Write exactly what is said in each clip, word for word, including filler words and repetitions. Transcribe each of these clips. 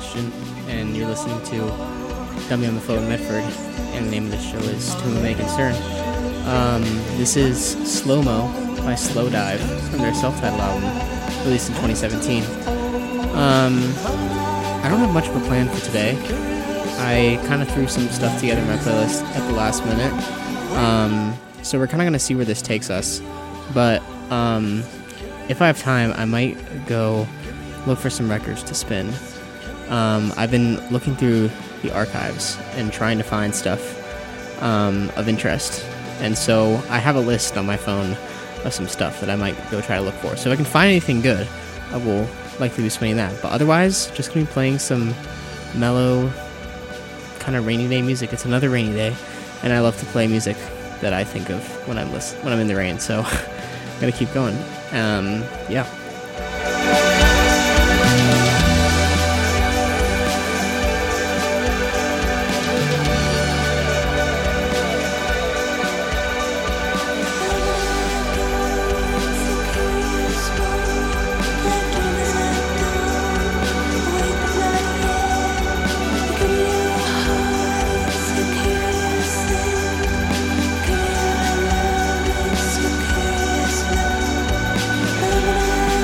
Christian, and you're listening to W M F O in Medford, and the name of the show is To Whom It May Concern. Um, this is Slow Mo by Slow Dive from their self-titled album, released in twenty seventeen. Um, I don't have much of a plan for today. I kind of threw some stuff together in my playlist at the last minute, um, so we're kind of going to see where this takes us, but um, if I have time, I might go look for some records to spin. Um, I've been looking through the archives and trying to find stuff um, of interest, and so I have a list on my phone of some stuff that I might go try to look for. So if I can find anything good, I will likely be spinning that, but otherwise, just going to be playing some mellow, kind of rainy day music. It's another rainy day, and I love to play music that I think of when I'm listen- when I'm in the rain, so I'm going to keep going. Um, yeah. Curious,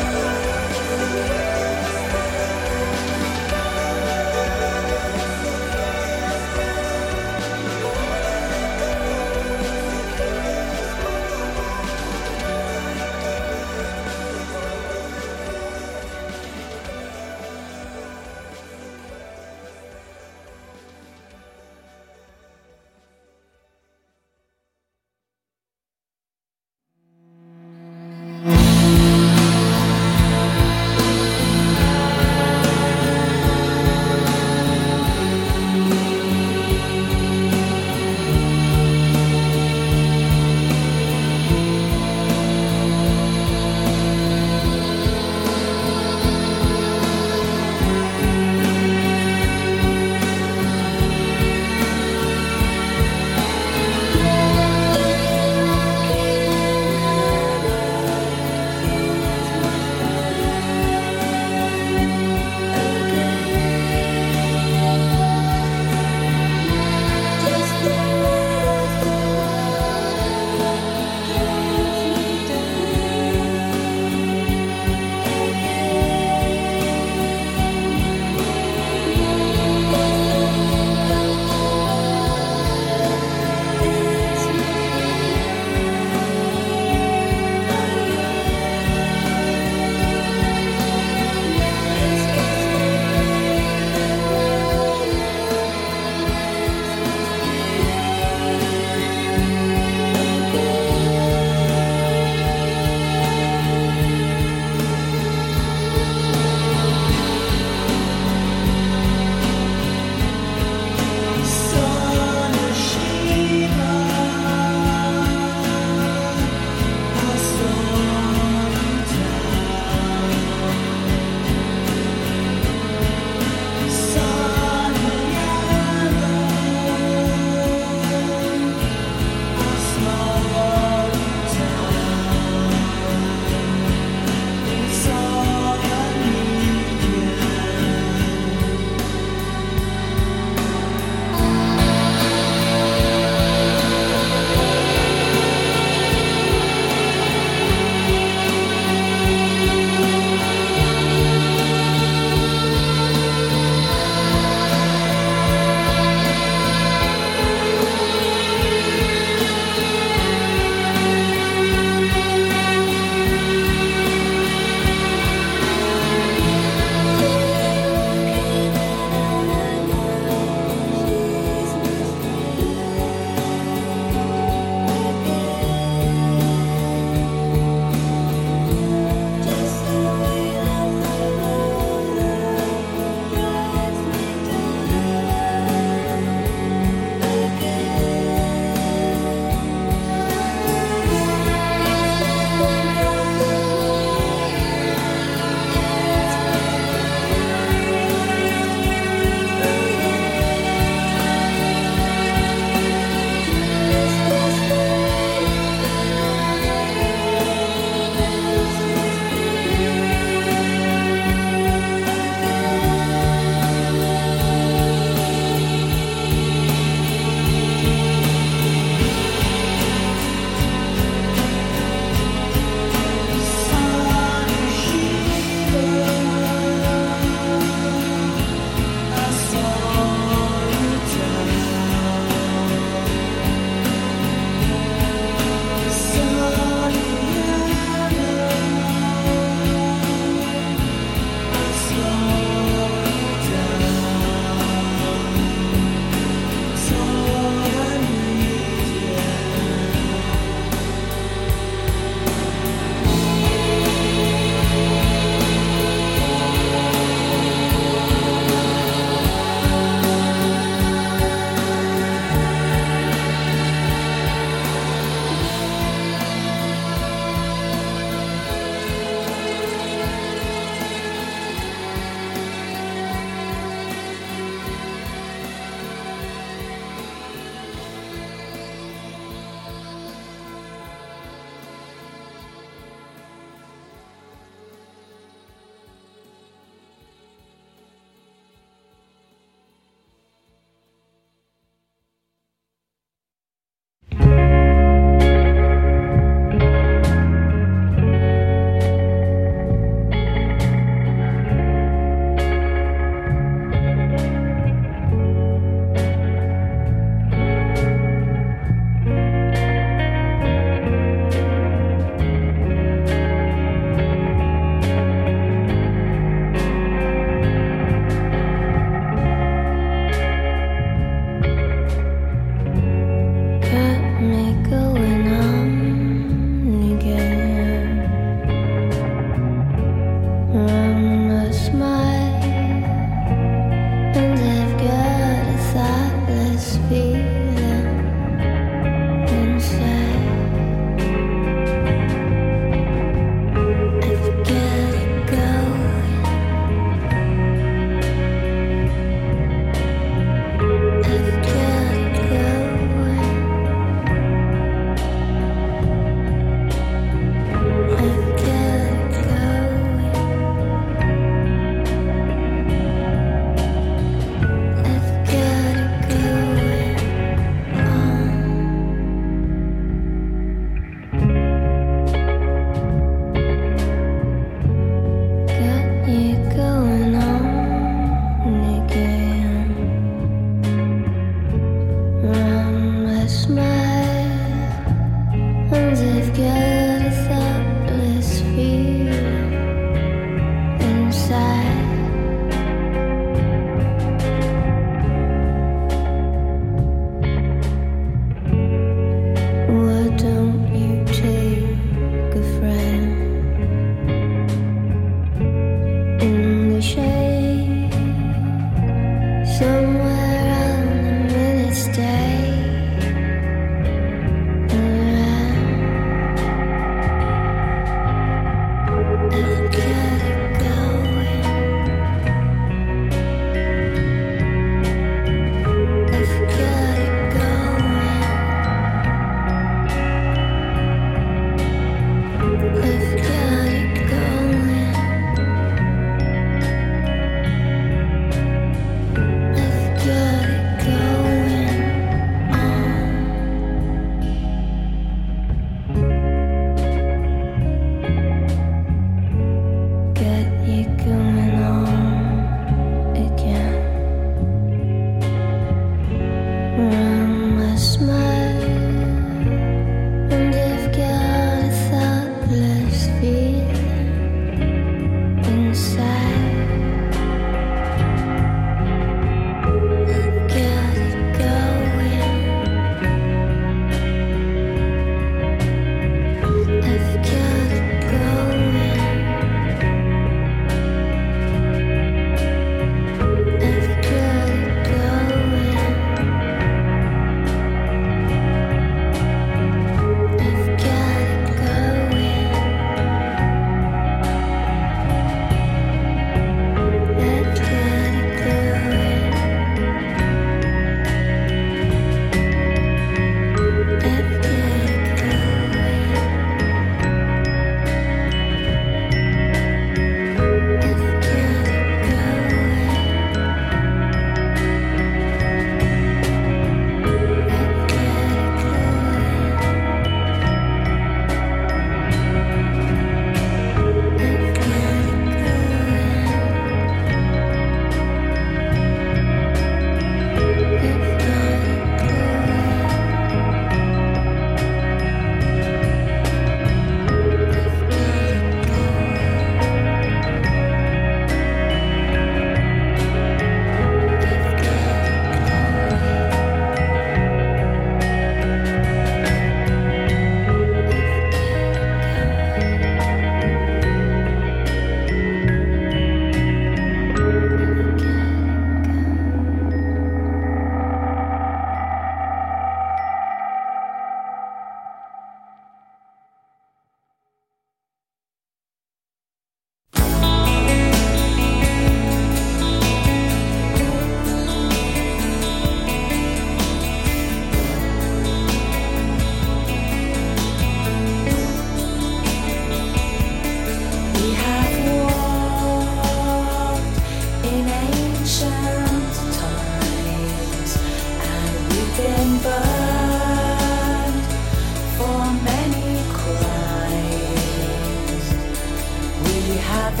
have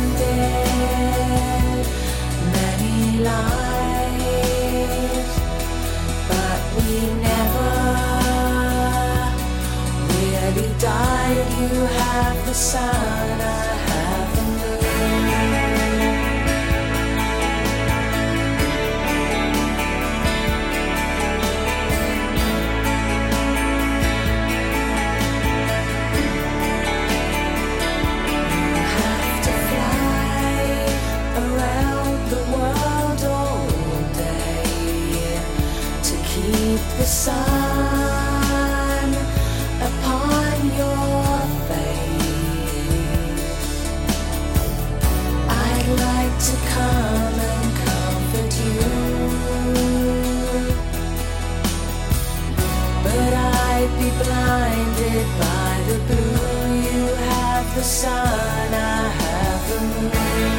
ended many lives, but we never really died. You have the sun, I have the the sun upon your face. I'd like to come and comfort you, but I'd be blinded by the blue. You have the sun, I have the moon.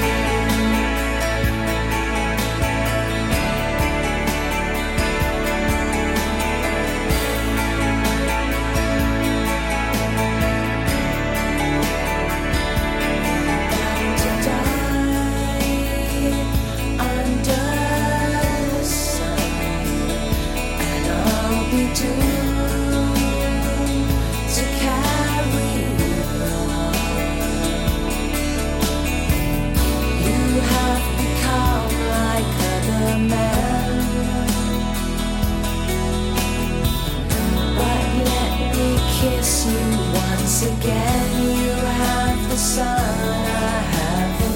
Kiss you once again. You have the sun, I have the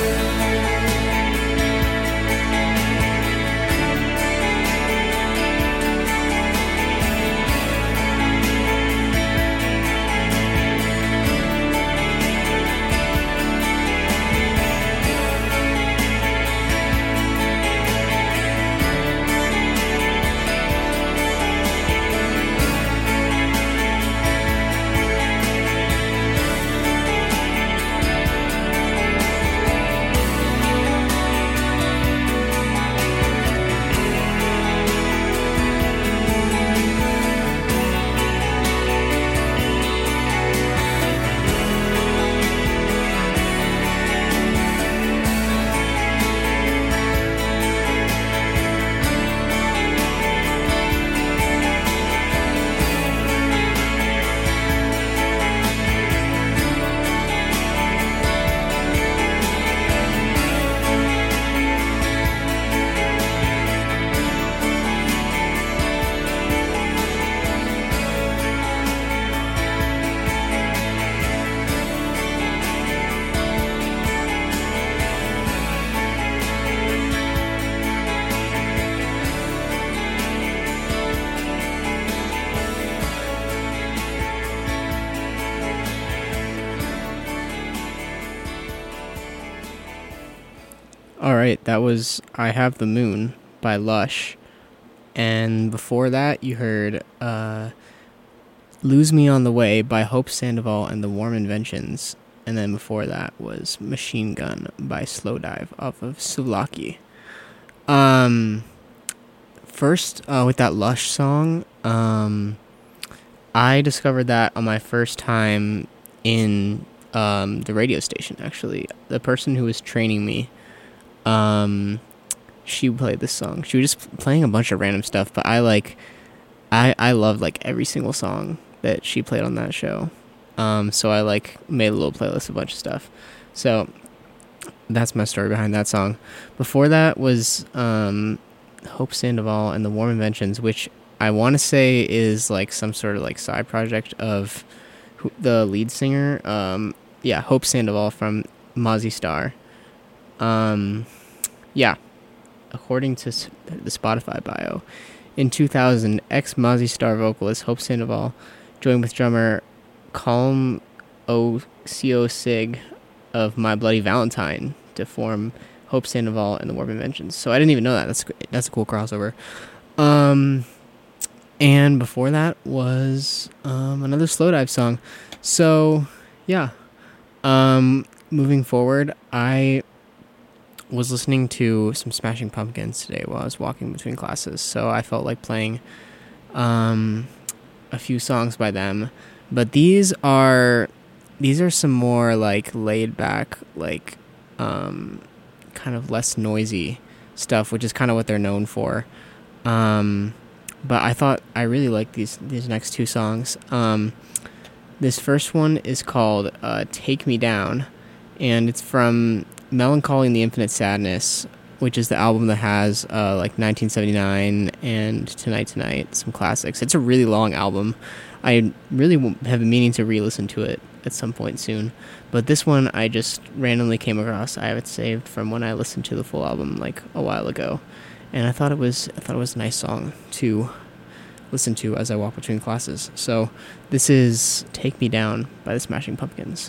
Alright, that was I Have the Moon by Lush. And before that, you heard uh, Lose Me on the Way by Hope Sandoval and the Warm Inventions. And then before that was Machine Gun by Slowdive off of Sulaki. Um, first, uh, with that Lush song, um, I discovered that on my first time in um, the radio station, actually. The person who was training me, um, she played this song. She was just playing a bunch of random stuff, but I, like, I, I loved, like, every single song that she played on that show. Um, so I, like, made a little playlist, a bunch of stuff. So that's my story behind that song. Before that was um, Hope Sandoval and the Warm Inventions, which I want to say is, like, some sort of, like, side project of who, the lead singer. Um, yeah, Hope Sandoval from Mozzie Star. Um, yeah, according to the Spotify bio, in two thousand, ex-Mozzie Star vocalist Hope Sandoval joined with drummer Calm O C O Sig of My Bloody Valentine to form Hope Sandoval and the Warm Inventions. So I didn't even know that. That's that's a cool crossover. Um, and before that was um, another Slowdive song. So yeah, um, moving forward, I was listening to some Smashing Pumpkins today while I was walking between classes. So I felt like playing um, a few songs by them. But these are these are some more like laid back, like um, kind of less noisy stuff, which is kind of what they're known for. Um, but I thought I really liked these these next two songs. Um, this first one is called uh, "Take Me Down," and it's from Melancholy and the Infinite Sadness, which is the album that has uh, like nineteen seventy-nine and Tonight Tonight, some classics. It's a really long album. I really have been meaning to re-listen to it at some point soon, but this one I just randomly came across. I have it saved from when I listened to the full album like a while ago, and I thought it was I thought it was a nice song to listen to as I walk between classes. So this is "Take Me Down" by the Smashing Pumpkins.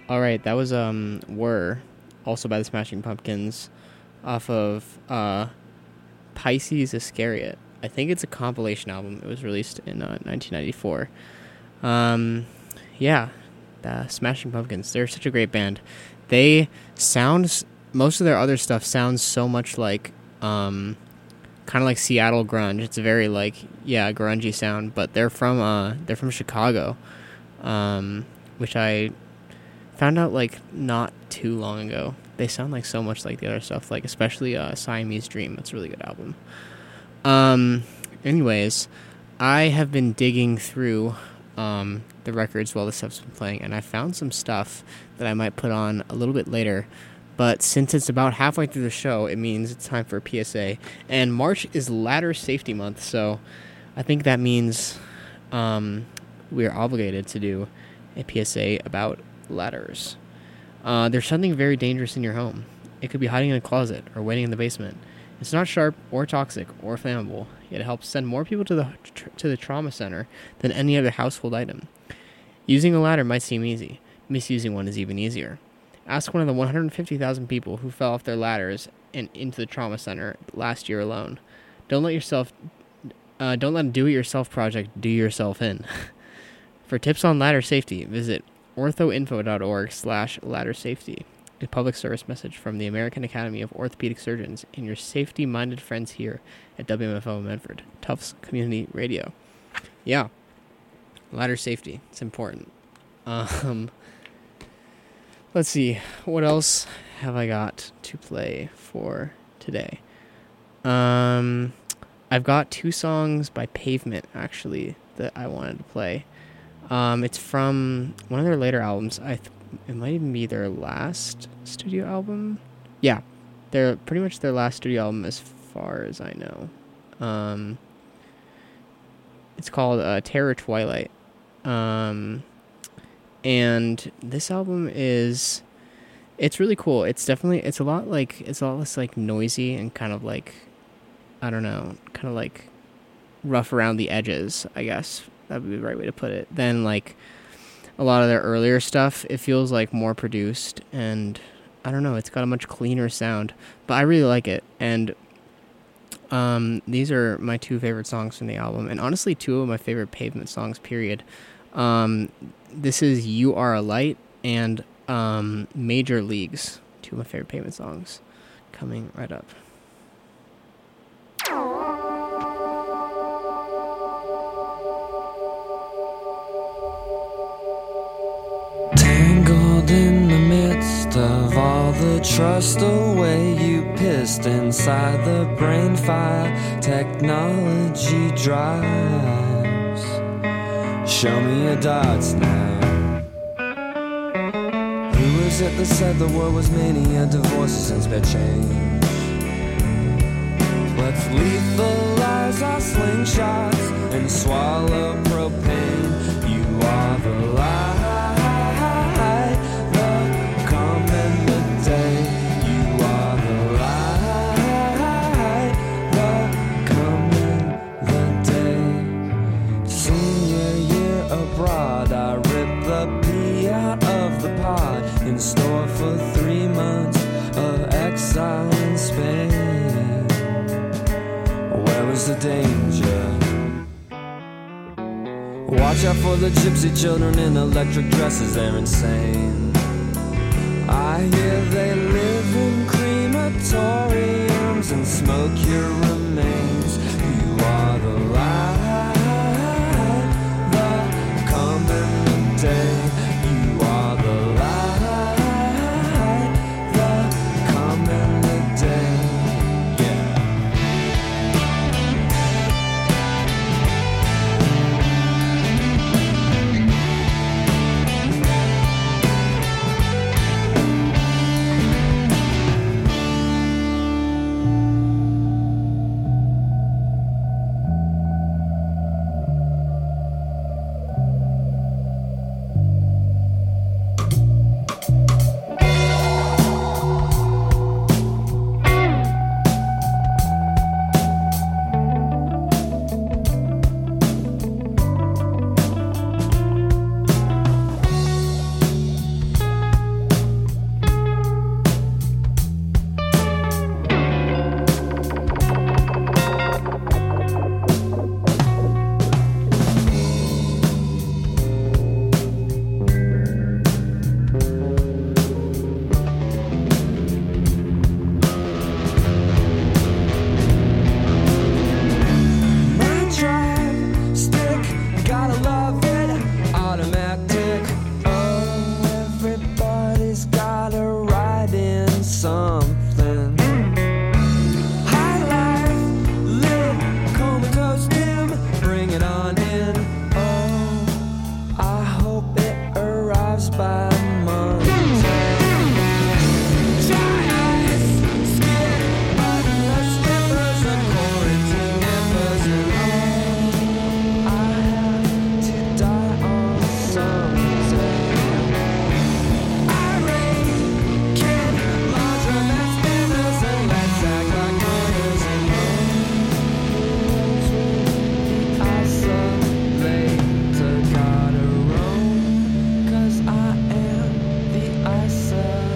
All right, that was um Were, also by the Smashing Pumpkins, off of uh, Pisces Iscariot. I think it's a compilation album. It was released in uh, nineteen ninety-four. Um, yeah, the Smashing Pumpkins. They're such a great band. They sound, most of their other stuff sounds so much like, um, kind of like Seattle grunge. It's a very like, yeah, grungy sound. But they're from uh, they're from Chicago, um, which I found out like not too long ago. They sound like so much like the other stuff, like especially uh, Siamese Dream. That's a really good album. Um, anyways, I have been digging through um, the records while the stuff's been playing, and I found some stuff that I might put on a little bit later. But since it's about halfway through the show, it means it's time for a P S A. And March is Ladder Safety Month, so I think that means um, we are obligated to do a P S A about ladders. Uh, there's something very dangerous in your home. It could be hiding in a closet or waiting in the basement. It's not sharp or toxic or flammable, yet it helps send more people to the tr- to the trauma center than any other household item. Using a ladder might seem easy. Misusing one is even easier. Ask one of the one hundred fifty thousand people who fell off their ladders and into the trauma center last year alone. Don't let yourself, uh, don't let a do-it-yourself project do yourself in. For tips on ladder safety, visit orthoinfo.org slash ladder safety. A public service message from the American Academy of Orthopedic Surgeons and your safety-minded friends here at W M F O Medford, Tufts Community Radio. Yeah, ladder safety, it's important. Um, let's see, what else have I got to play for today? Um, I've got two songs by Pavement, actually, that I wanted to play. Um, it's from one of their later albums. I th- it might even be their last studio album. Yeah, they're pretty much their last studio album as far as I know. Um, it's called uh, Terror Twilight. Um, and this album is, it's really cool. It's definitely, it's a lot like, it's a lot less like noisy and kind of like, I don't know, kind of like rough around the edges, I guess. That would be the right way to put it. Then, like, a lot of their earlier stuff, it feels, like, more produced. And, I don't know, it's got a much cleaner sound. But I really like it. And um, these are my two favorite songs from the album. And, honestly, two of my favorite Pavement songs, period. Um, this is You Are a Light and um, Major Leagues. Two of my favorite Pavement songs. Coming right up. In the midst of all the trust away you pissed inside the brain fire technology drives. Show me your dots now. Who is it that said the world was mania, divorces and spare change? Let's lethalize our slingshots and swallow propane. You are the light. In store for three months of exile in Spain. Where was the danger? Watch out for the gypsy children in electric dresses, they're insane. I hear they live in crematoriums and smoke your remains. You are the light, the coming day. Everybody's gotta ride in something. High life, lit, comatose dim, bring it on in. Oh, I hope it arrives by Monday. Dry ice, skin, buttonless slippers and quarantine nippers and oh, I have to die on Sunday. Irate kid, laundromat spinners and let's act like runners and homes. Isolator gotta roam, 'cause I am the isolator.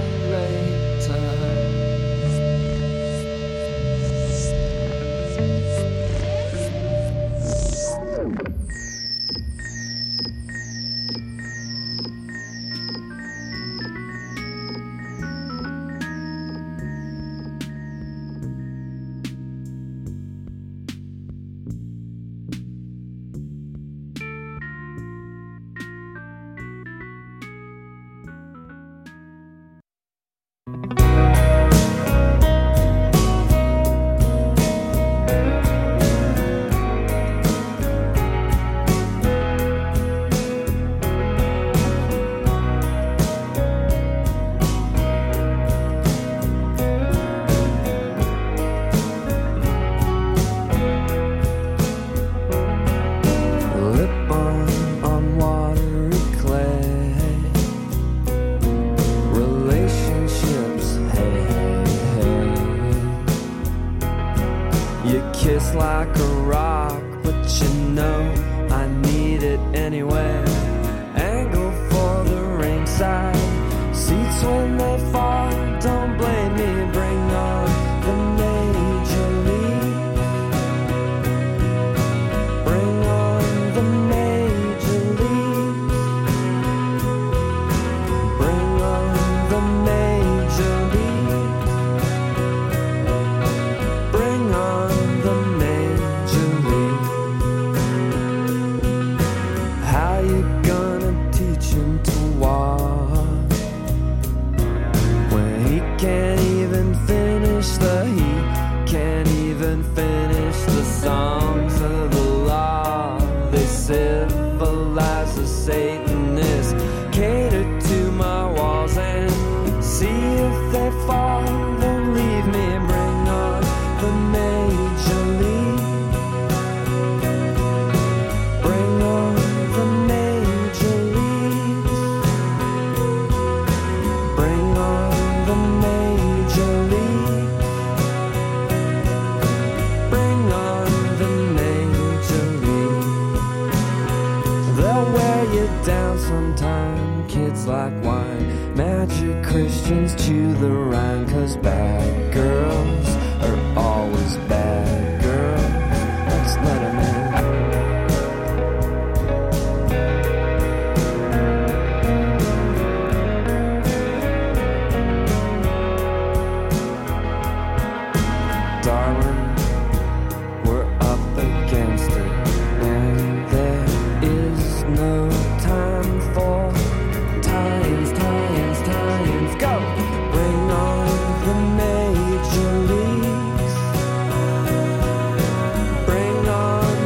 Lip on, on watery clay. Relationships, hey, hey, hey. You kiss like a rock, but you know I need it anyway. Angle for the ringside seats when they fall. Don't blame me, bring on the major league. Bring on the major league. Bring on the major league. Bring on the major league. How you gonna teach him to walk when he can't even finish the he can't even finish the songs of the law? They civilize the Satanists, cater to my walls and see if they fall. Then leave me, bring on the major league. Bring on the major leagues. Bring on the major league. Bring on the major league. They'll wear you down sometime, kids like wine. Magic Christians chew the rhyme, 'cause bad girls are always bad girls. Let's let 'em in. Darling, we're up against it, and there is no time for tie-ins, tie-ins, tie-ins. Go! Bring on the major leagues. Bring on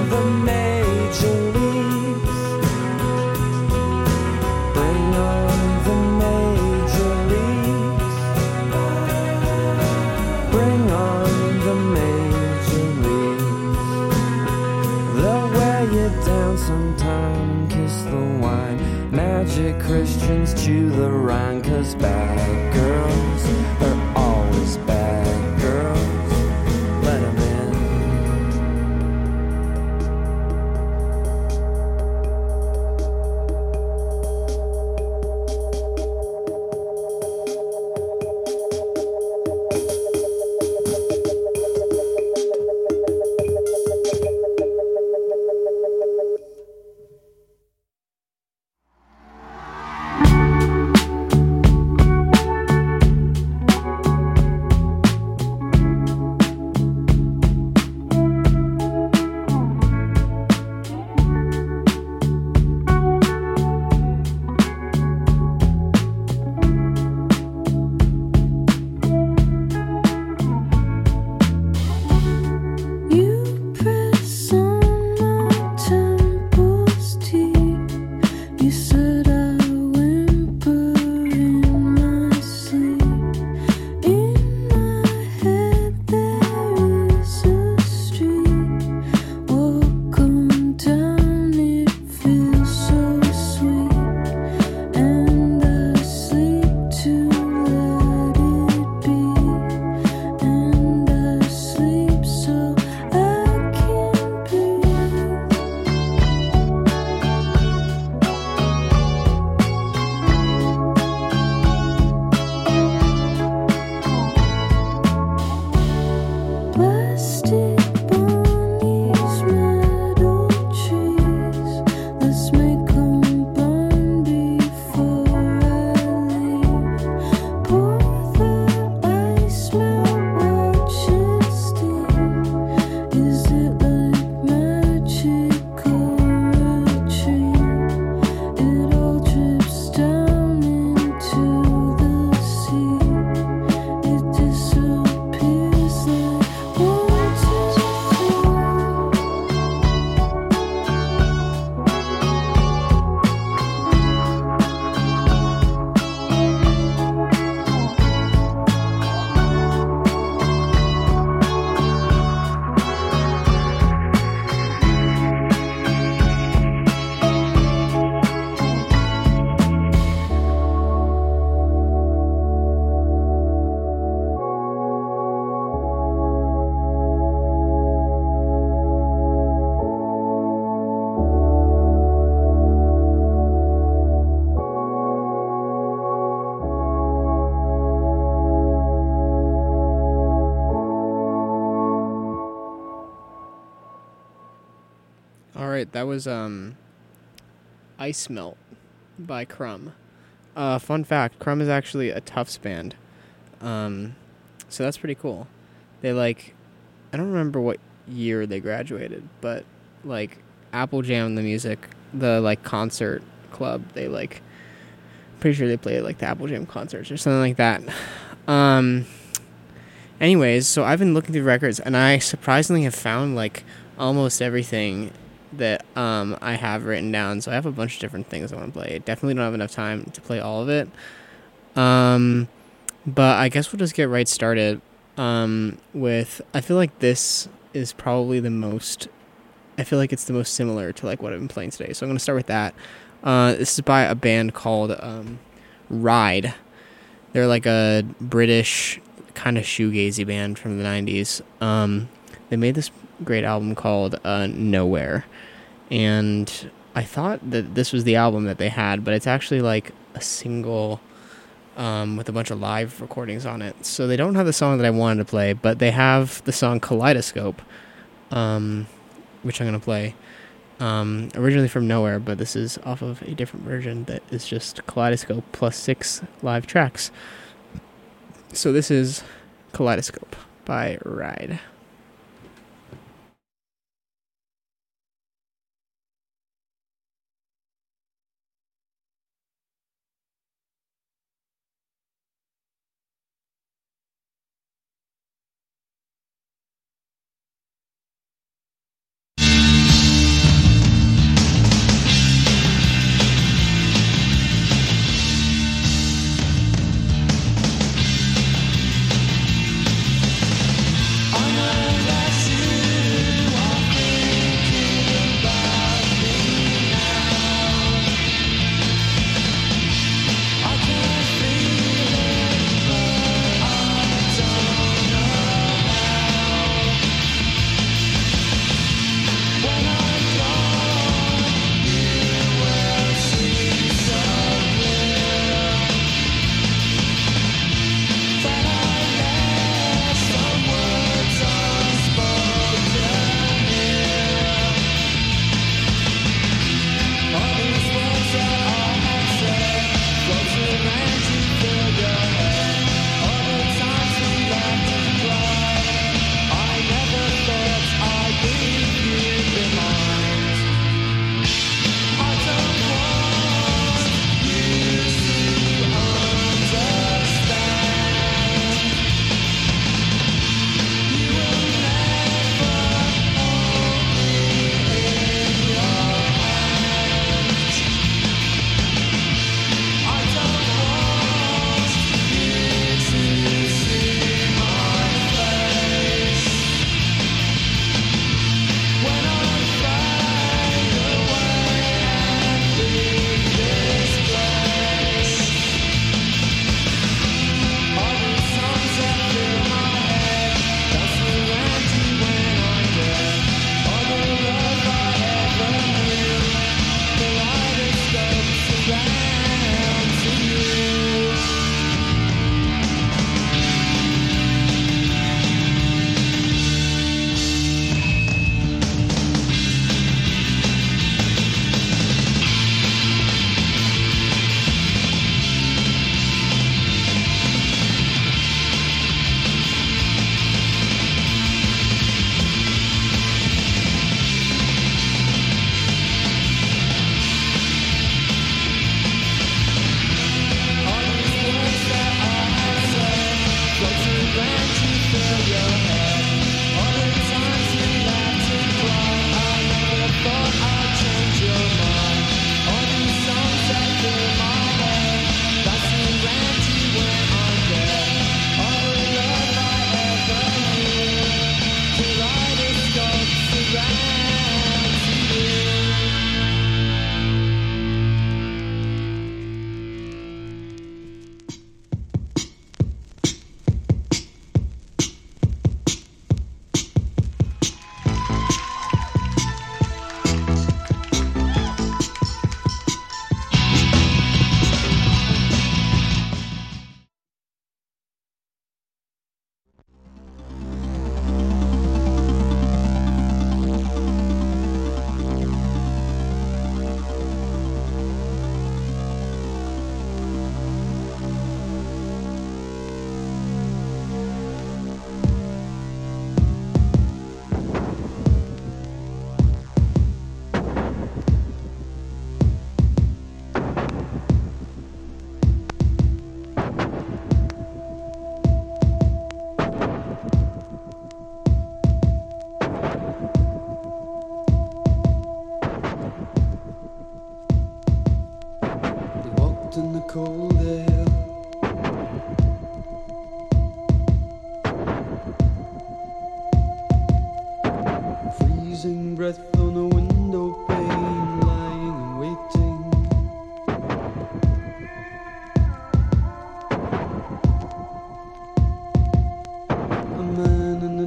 right. That was um, Ice Melt by Crumb. Uh, fun fact, Crumb is actually a Tufts band. Um, so that's pretty cool. They, like, I don't remember what year they graduated, but, like, Apple Jam the music, the, like, concert club, they, like, pretty sure they played, like, the Apple Jam concerts or something like that. Um, anyways, so I've been looking through records, and I surprisingly have found, like, almost everything that um, I have written down. So I have a bunch of different things I want to play. I definitely don't have enough time to play all of it. Um, but I guess we'll just get right started um, with, I feel like this is probably the most, I feel like it's the most similar to like what I've been playing today. So I'm going to start with that. Uh, this is by a band called um, Ride. They're like a British kind of shoegazy band from the nineties. Um, they made this great album called uh, Nowhere. And I thought that this was the album that they had, but it's actually like a single um, with a bunch of live recordings on it. So they don't have the song that I wanted to play, but they have the song Kaleidoscope, um, which I'm going to play. Um, originally from Nowhere, but this is off of a different version that is just Kaleidoscope plus six live tracks. So this is Kaleidoscope by Ride. On a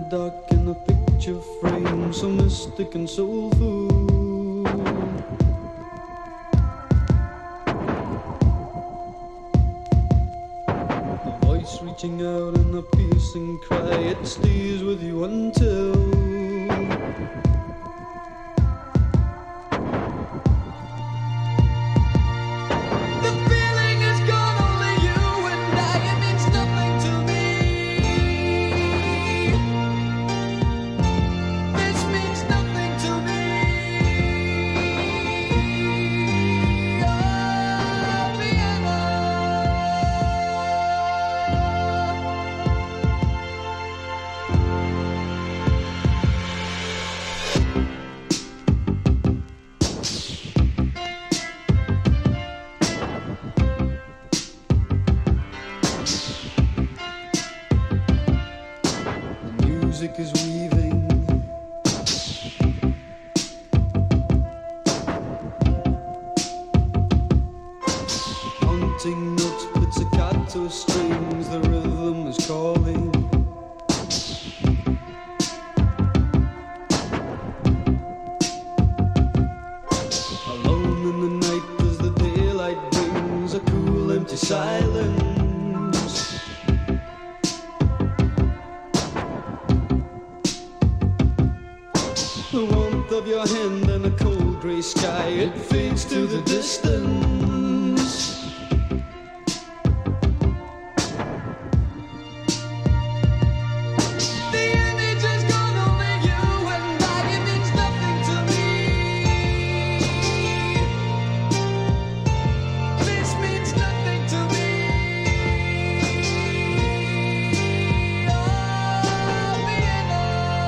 dark in a picture frame, so mystic and soulful. A voice reaching out in a piercing cry, it stays with you until music is weaving. Haunting notes, pizzicato strings, the rhythm is calling. Alone in the night as the daylight brings a cool empty silence. The warmth of your hand and a cold grey sky, it fades to the distance. The image has gone over you and I, it means nothing to me. This means nothing to me. Oh, Vienna.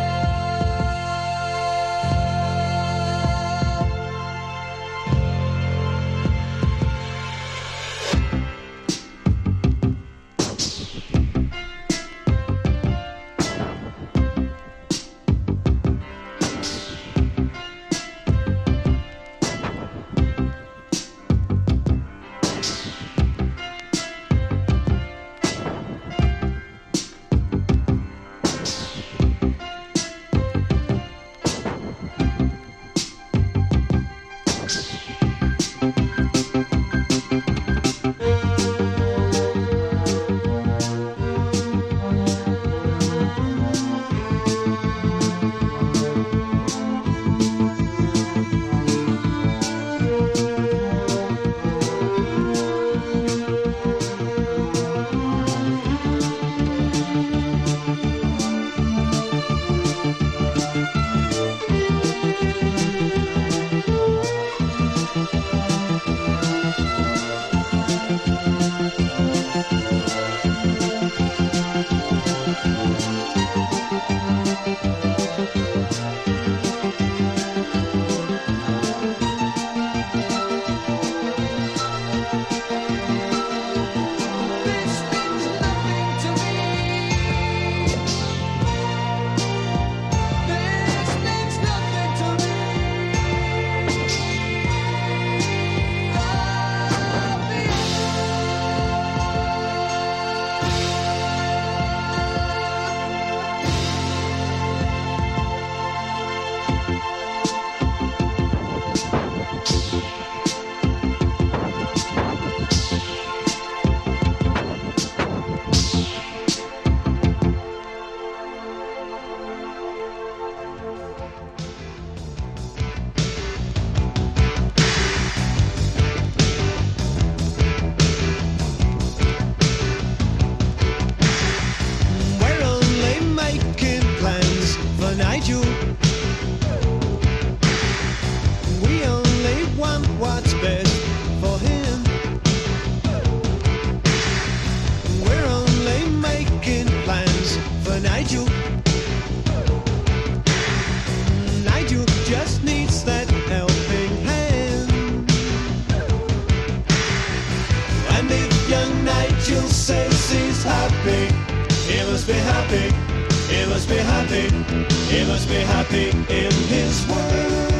be happy, he must be happy, he must be happy in his world.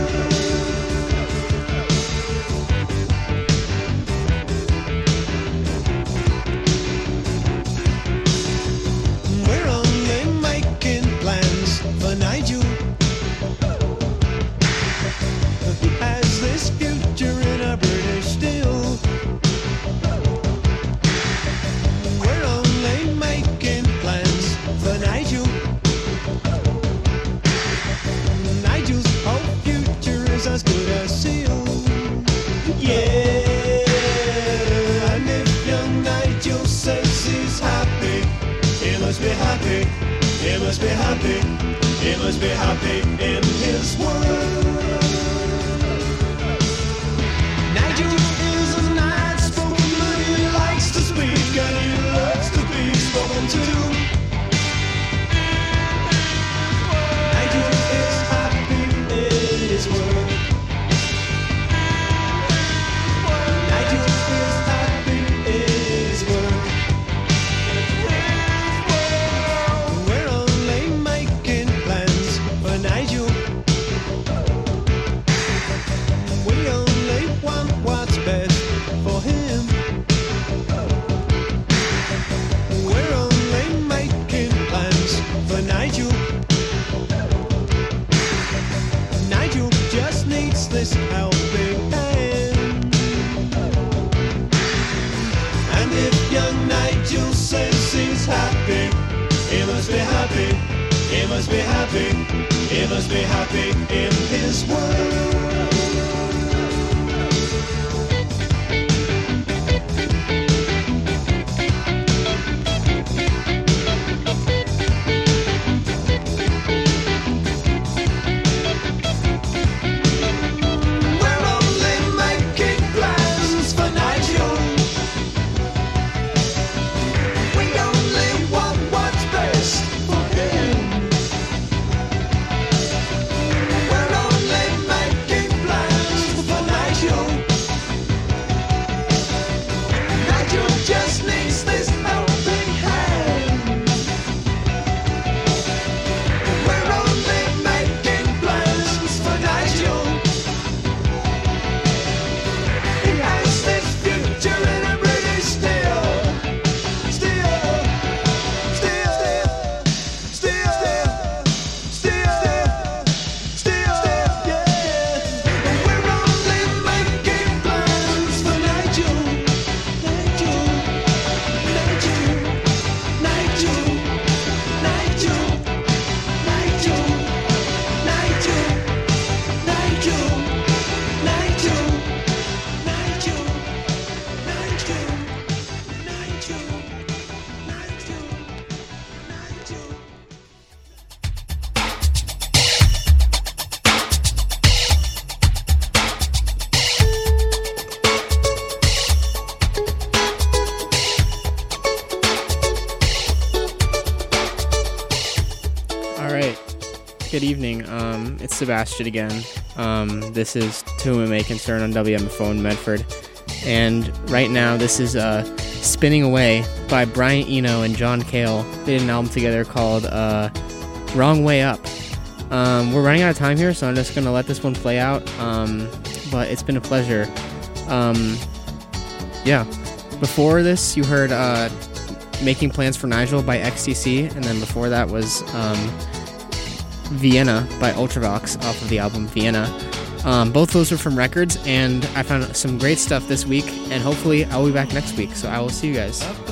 We're only making plans says he's happy. He must be happy. He must be happy. He must be happy in his world. Nigel is a nice spoken man. He likes to speak and he loves to be spoken to. Nigel is happy in his world. Nigel is happy in his world. We're only making plans for Nigel. We only want what's best for him. We're only making plans for Nigel. Nigel just needs this helping hand. And if young Nigel says he's happy, he must be happy. He must be happy. He must be happy in his world. We're only making plans for Nigel. We only want what's best for him. We're only making plans for Nigel. Nigel just needs this helping hand. We're only making plans for Nigel. He has this future in a British steel. Steel. Steel. Steel. Steel. Steel. Yeah. We're only making plans for Nigel. Nigel. Nigel. Nigel. Nigel. Nigel. Nigel. Nigel. Nigel. Nigel. Nigel. Nigel. Nigel. Nigel. All right. Good evening. Um, it's Sebastian again. Um, this is To Whom It May Concern on W M F O in Medford. And right now, this is uh, Spinning Away by Brian Eno and John Cale. They did an album together called uh, Wrong Way Up. Um, we're running out of time here, so I'm just going to let this one play out. Um, but it's been a pleasure. Um, yeah. Before this, you heard uh, Making Plans for Nigel by X T C, and then before that was um, Vienna by Ultravox off of the album Vienna. Um, both those are from records, and I found some great stuff this week, and hopefully I'll be back next week, so I will see you guys.